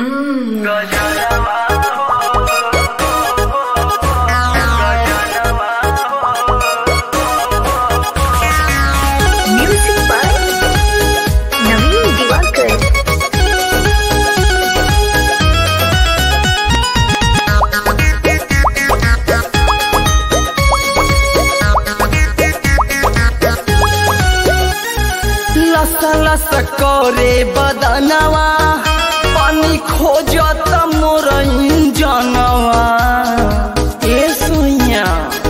Music by Naveen Diwakar. लस लस करे बदनवा पानी खोजत मोर इंजनवा ए सुइया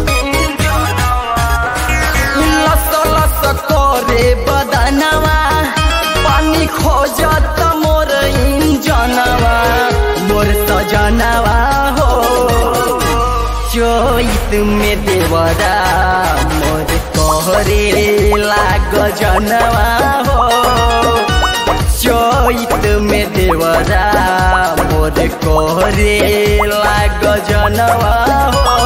लस लस करे बदनवा पानी खोजत मोर इंजनवा मोर सजनवा हो चोइत में देवरा मोर कहरे लाग जनवा हो चोइत में देवरा मोर कहरे लाग जनवा हो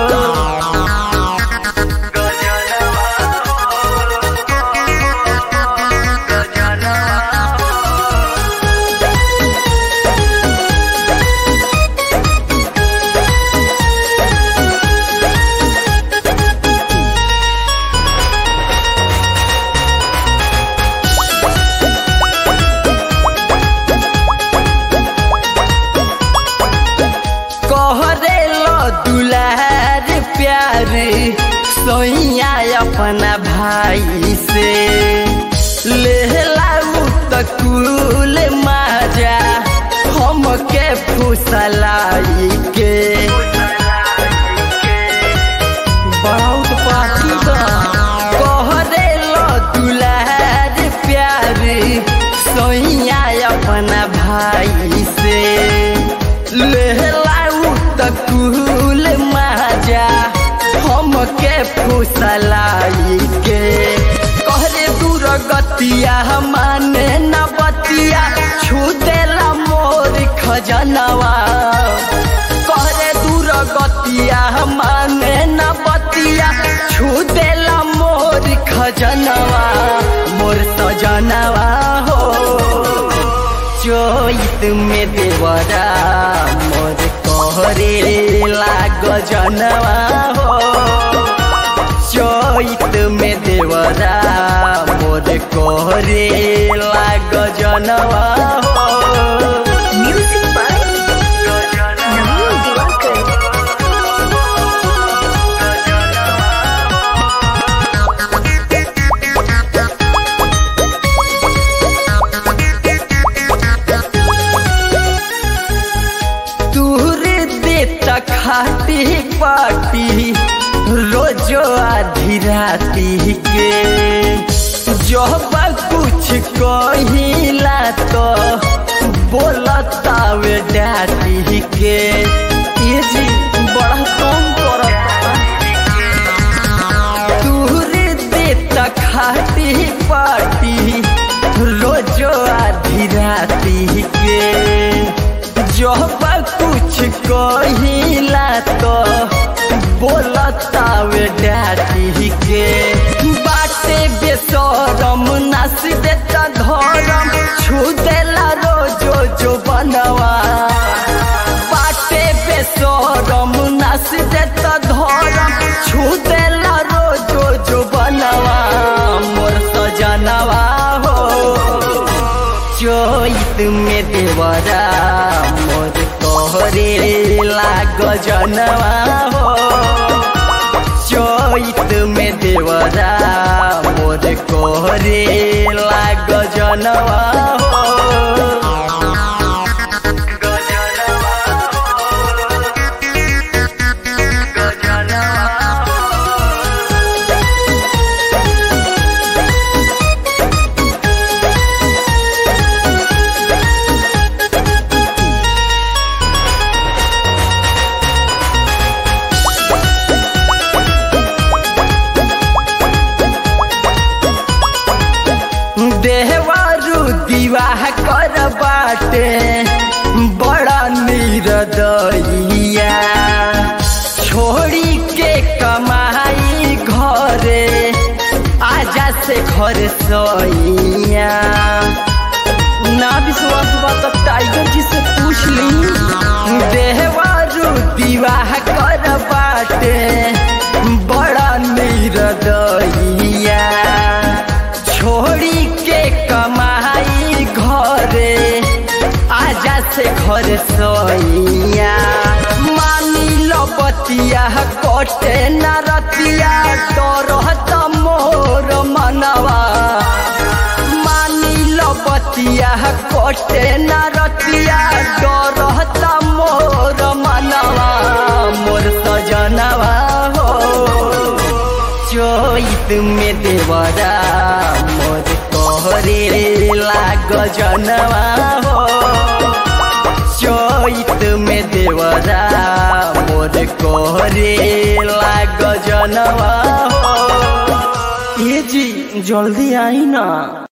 कहरे लो दुलार प्यार सोइया अपना भाई से लेहलाऊ तकुल माजा हमके फुसलाई के बहुत पाती कहरे लो दुलार प्यार सोइया अपना भाई से लेहलाऊ तकुल माजा हमके फुसलाई के कहरे दूर गतिया माने न बतिया छू देला मोर खजनवा कहरे दूर गतिया माने न बतिया छू देला मोर खजनवा मोर सजनवा हो चोइत में देवरा मोर कहरे लाग जनवा हो चोइत में देवरा मोर कहरे लाग जनवा हो Music by Naveen Diwakar. खाती पाटी रोजो आधी राती के जब कुछ कहिला तो बोलतावे डाटी के ये जी बड़ा कम करता तूरे देता खाती पाटी रोजो आधी राती के जब कुछ कहिला तो बोलतावे डाटी के बाटे बेसरम नास देता धरम छू देला रोजो जो बनवा बाटे बेसरम नास देता धरम छू देला रोजो जो बनवा मोर सजनवा हो चोइत में देवरा मोर कहरे लाग जनवा हो चोइत में देवरा मोर कहरे लाग जनवा हो देहवारू दीवाह कर बाटे बड़ा निर्दयिया छोड़ी के कमाई घरे आजा से घर सैया ना विश्वास बा तो टाइगर जी से पूछ से घर सोइया मानी लो बतिया कटे न रतिया डरत मोर मनवा मानी लो बतिया कटे न रतिया डरत मोर मनवा मोर सजनवा हो चोइत में देवरा मोर कोहरे लाग जनवा हो चोइत में देवरा मोर कोहरे लाग जनवा हो। ये जी जल्दी आई ना।